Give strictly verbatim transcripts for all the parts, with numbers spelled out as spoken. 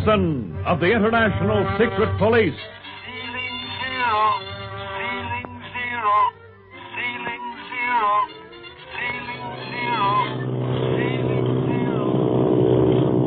Gibson of the International Secret Police. Ceiling zero, ceiling zero, ceiling zero, ceiling zero, ceiling zero.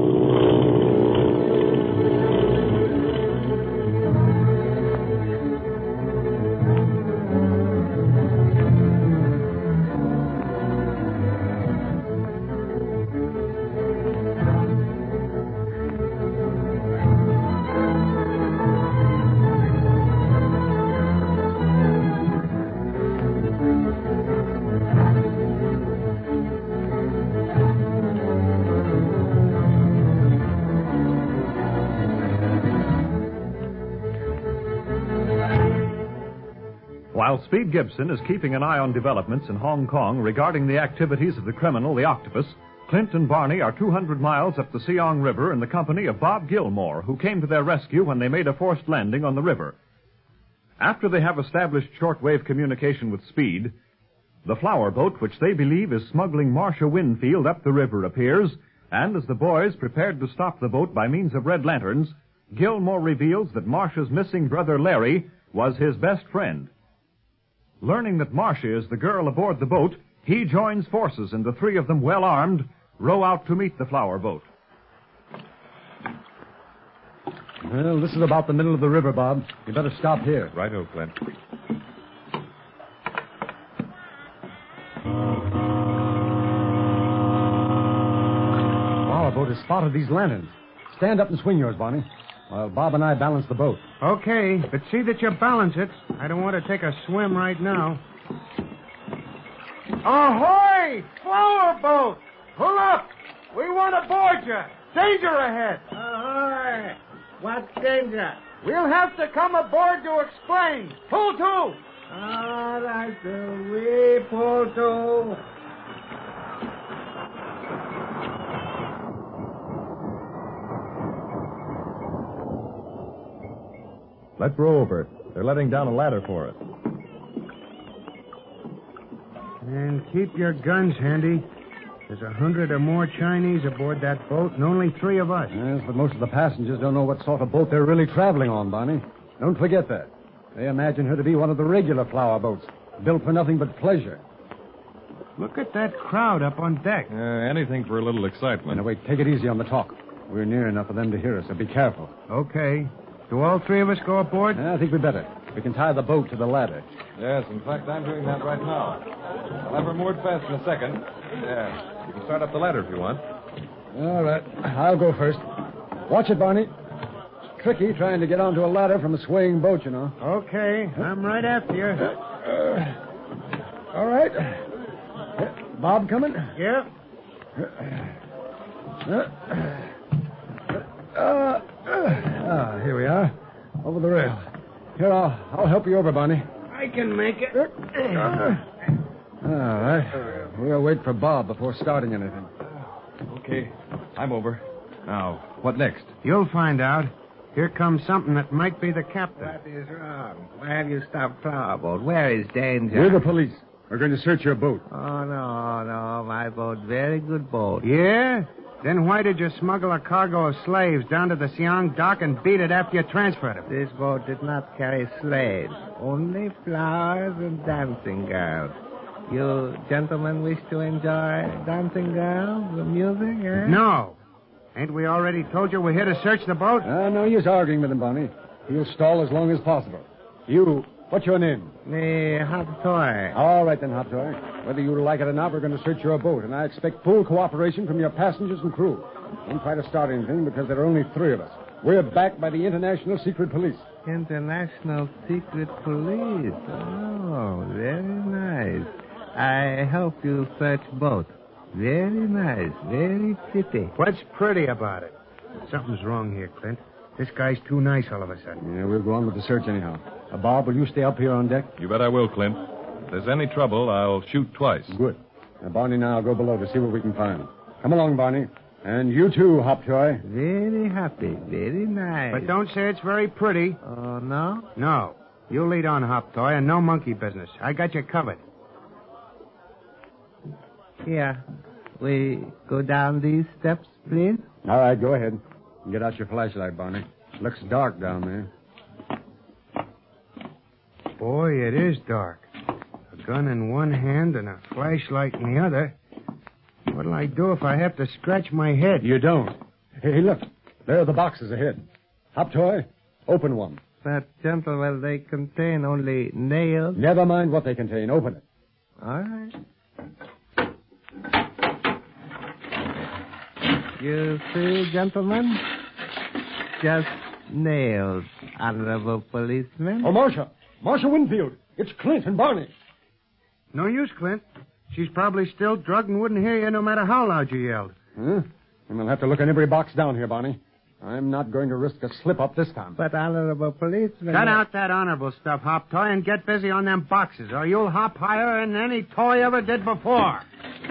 While Speed Gibson is keeping an eye on developments in Hong Kong regarding the activities of the criminal, the Octopus, Clint and Barney are two hundred miles up the Siong River in the company of Bob Gilmore, who came to their rescue when they made a forced landing on the river. After they have established shortwave communication with Speed, the flower boat, which they believe is smuggling Marcia Winfield up the river, appears, and as the boys prepared to stop the boat by means of red lanterns, Gilmore reveals that Marcia's missing brother Larry was his best friend. Learning that Marcia is the girl aboard the boat, he joins forces, and the three of them, well armed, row out to meet the flower boat. Well, this is about the middle of the river, Bob. You better stop here. Righto, Clint. Flower boat has spotted these lanterns. Stand up and swing yours, Barney, while Bob and I balance the boat. Okay, but see that you balance it. I don't want to take a swim right now. Ahoy! Flower boat! Pull up! We want to board you. Danger ahead. Ahoy! What danger? We'll have to come aboard to explain. Pull to! All right, sir. We pull to. Let's row over. They're letting down a ladder for us. And keep your guns handy. There's a hundred or more Chinese aboard that boat, and only three of us. Yes, but most of the passengers don't know what sort of boat they're really traveling on, Barney. Don't forget that. They imagine her to be one of the regular flower boats, built for nothing but pleasure. Look at that crowd up on deck. Uh, anything for a little excitement. Now, wait, take it easy on the talk. We're near enough for them to hear us, so be careful. Okay. Do all three of us go aboard? I think we'd better. We can tie the boat to the ladder. Yes, in fact, I'm doing that right now. I'll have her moored fast in a second. Yeah. You can start up the ladder if you want. All right. I'll go first. Watch it, Barney. It's tricky trying to get onto a ladder from a swaying boat, you know. Okay. I'm right after you. Uh, all right. Uh, Bob coming? Yep. Uh, uh, ah, here we are. Over the rail. Here, I'll, I'll help you over, Barney. I can make it. All right. We'll wait for Bob before starting anything. Okay. I'm over. Now, what next? You'll find out. Here comes something that might be the captain. What is wrong? Why have you stopped flower boat? Where is danger? We're the police. We're going to search your boat. Oh, no, no. My boat, very good boat. Yeah? Then why did you smuggle a cargo of slaves down to the Siong dock and beat it after you transferred them? This boat did not carry slaves, only flowers and dancing girls. You gentlemen wish to enjoy dancing girls, the music, eh? No. Ain't we already told you we're here to search the boat? Uh, no use arguing with him, Barney. He'll stall as long as possible. You, what's your name? The hot toy. All right, then, Hot Toy. Whether you like it or not, we're going to search your boat, and I expect full cooperation from your passengers and crew. Don't try to start anything because there are only three of us. We're backed by the International Secret Police. International Secret Police. Oh, very nice. I help you search boat. Very nice. Very pretty. What's pretty about it? Something's wrong here, Clint. This guy's too nice all of a sudden. Yeah, we'll go on with the search anyhow. Uh, Bob, will you stay up here on deck? You bet I will, Clint. If there's any trouble, I'll shoot twice. Good. Now, Barney and I'll go below to see what we can find. Come along, Barney. And you too, Hop Toy. Very happy. Very nice. But don't say it's very pretty. Oh, no? No. You lead on, Hop Toy, and no monkey business. I got you covered. Here. We go down these steps, please. All right, go ahead. Get out your flashlight, Barney. Looks dark down there. Boy, it is dark. A gun in one hand and a flashlight in the other. What'll I do if I have to scratch my head? You don't. Hey, look. There are the boxes ahead. Hop toy, open one. But, gentlemen, they contain only nails. Never mind what they contain. Open it. All right. You see, gentlemen? Just nails, honorable policeman. Oh, Marcia. Marcia Winfield. It's Clint and Barney. No use, Clint. She's probably still drugged and wouldn't hear you no matter how loud you yelled. Huh? And we'll have to look in every box down here, Barney. I'm not going to risk a slip-up this time. But, honorable policeman... Cut out that honorable stuff, Hop Toy, and get busy on them boxes, or you'll hop higher than any toy ever did before.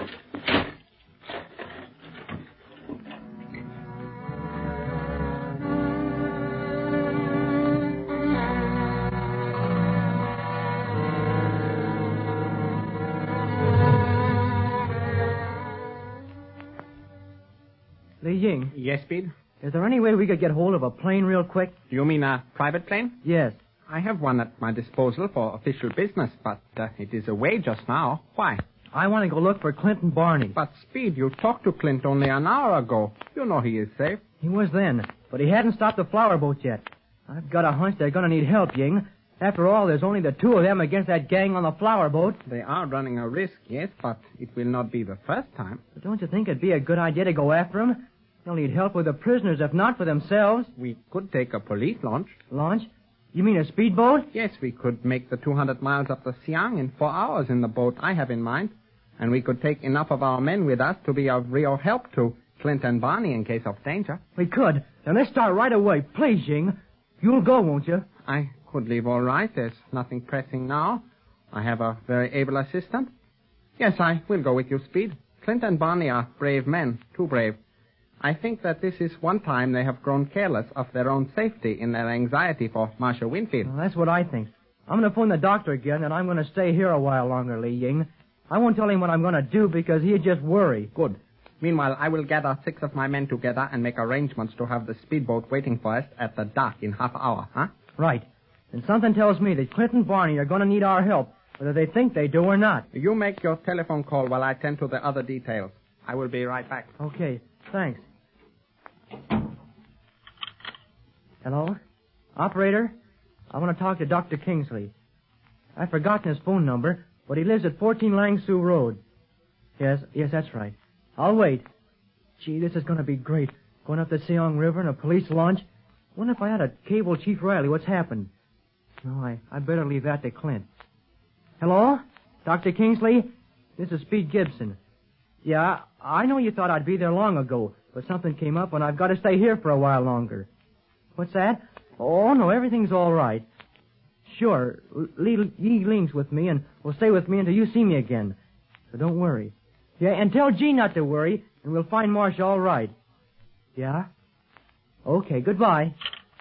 Li Ying, Yes, Speed? is there any way we could get hold of a plane real quick? Do you mean a private plane? Yes. I have one at my disposal for official business, but uh, it is away just now. Why? I want to go look for Clint and Barney. But, Speed, you talked to Clint only an hour ago. You know he is safe. He was then, but he hadn't stopped the flower boat yet. I've got a hunch they're going to need help, Ying. After all, there's only the two of them against that gang on the flower boat. They are running a risk, yes, but it will not be the first time. But don't you think it'd be a good idea to go after them? They'll need help with the prisoners, if not for themselves. We could take a police launch. Launch? You mean a speedboat? Yes, we could make the two hundred miles up the Siang in four hours in the boat I have in mind. And we could take enough of our men with us to be of real help to Clint and Barney in case of danger. We could. Then let's start right away. Please, Ying. You'll go, won't you? I could leave all right. There's nothing pressing now. I have a very able assistant. Yes, I will go with you, Speed. Clint and Barney are brave men, too brave. I think that this is one time they have grown careless of their own safety in their anxiety for Marcia Winfield. Well, that's what I think. I'm going to phone the doctor again, and I'm going to stay here a while longer, Li Ying. I won't tell him what I'm going to do because he'd just worry. Good. Meanwhile, I will gather six of my men together and make arrangements to have the speedboat waiting for us at the dock in half an hour, huh? Right. And something tells me that Clint and Barney are going to need our help, whether they think they do or not. You make your telephone call while I tend to the other details. I will be right back. Okay, thanks. Hello? Operator? I want to talk to Doctor Kingsley. I've forgotten his phone number, but he lives at fourteen Lang Su Road. Yes, yes, that's right. I'll wait. Gee, this is going to be great. Going up the Seong River in a police launch. Wonder if I had to cable Chief Riley what's happened. No, I, I better leave that to Clint. Hello? Doctor Kingsley? This is Speed Gibson. Yeah, I know you thought I'd be there long ago, but something came up and I've got to stay here for a while longer. What's that? Oh, no, everything's all right. Sure, Lee, Lee Ling's with me and will stay with me until you see me again. So don't worry. Yeah, and tell G not to worry, and we'll find Marcia all right. Yeah? Okay, goodbye.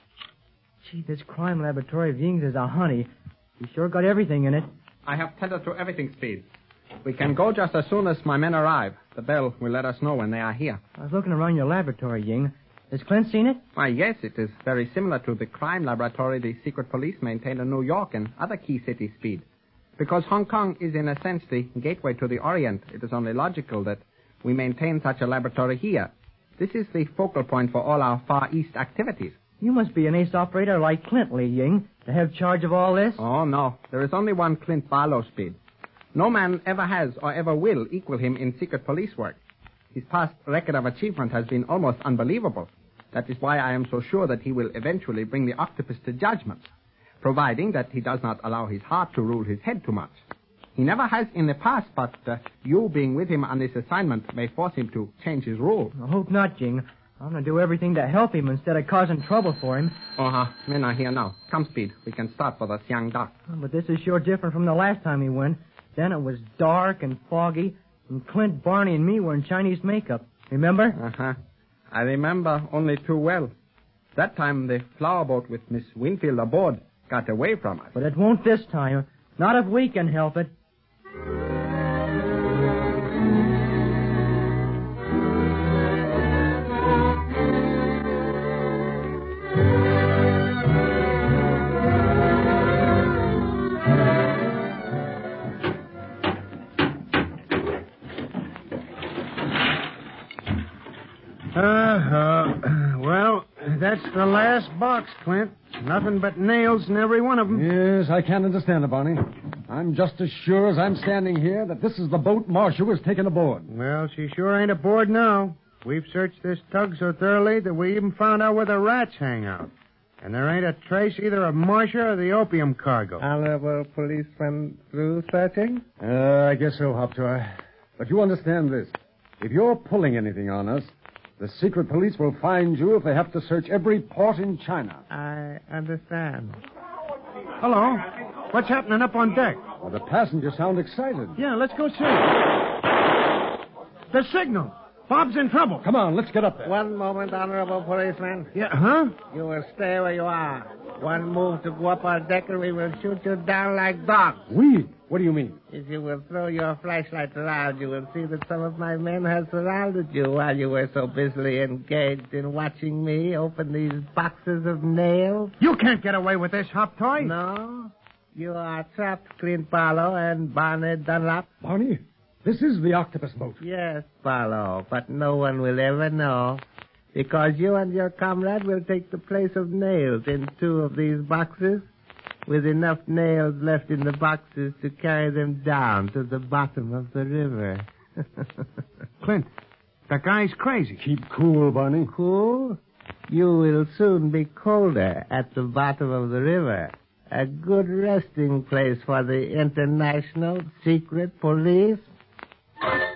Gee, this crime laboratory of Ying's is a honey. He sure got everything in it. I have tended to everything, Speed. We can go just as soon as my men arrive. The bell will let us know when they are here. I was looking around your laboratory, Ying. Has Clint seen it? Why, yes, it is very similar to the crime laboratory the secret police maintain in New York and other key cities, Speed. Because Hong Kong is, in a sense, the gateway to the Orient, it is only logical that we maintain such a laboratory here. This is the focal point for all our Far East activities. You must be an ace operator like Clint, Li Ying, to have charge of all this. Oh, no. There is only one Clint Barlow, Speed. No man ever has or ever will equal him in secret police work. His past record of achievement has been almost unbelievable. That is why I am so sure that he will eventually bring the octopus to judgment, providing that he does not allow his heart to rule his head too much. He never has in the past, but uh, you being with him on this assignment may force him to change his rule. I hope not, Ying. I'm going to do everything to help him instead of causing trouble for him. Uh-huh. Men are here now. Come, Speed. We can start for the Siang Dock. Oh, but this is sure different from the last time he went. Then it was dark and foggy, and Clint, Barney, and me were in Chinese makeup. Remember? Uh-huh. I remember only too well. That time the flower boat with Miss Winfield aboard got away from us. But it won't this time. Not if we can help it. the last box, Clint. Nothing but nails in every one of them. Yes, I can't understand it, Barney. I'm just as sure as I'm standing here that this is the boat Marcia was taken aboard. Well, she sure ain't aboard now. We've searched this tug so thoroughly that we even found out where the rats hang out. And there ain't a trace either of Marcia or the opium cargo. Honorable policeman through searching? Uh, I guess so, Hoptoy. But you understand this. If you're pulling anything on us, the secret police will find you if they have to search every port in China. I understand. Hello. What's happening up on deck? Well, the passengers sound excited. Yeah, let's go see. The signal. Bob's in trouble. Come on, let's get up there. One moment, honorable policeman. Yeah, huh? You will stay where you are. One move to go up on deck and we will shoot you down like dogs. We? What do you mean? If you will throw your flashlight around, you will see that some of my men have surrounded you while you were so busily engaged in watching me open these boxes of nails. You can't get away with this, Hop Toy. No? You are trapped, Clint Barlow and Barney Dunlap. Barney, this is the octopus boat. Yes, Barlow, but no one will ever know. Because you and your comrade will take the place of nails in two of these boxes, with enough nails left in the boxes to carry them down to the bottom of the river. Clint, that guy's crazy. Keep cool, Barney. Cool? You will soon be colder at the bottom of the river. A good resting place for the International Secret Police.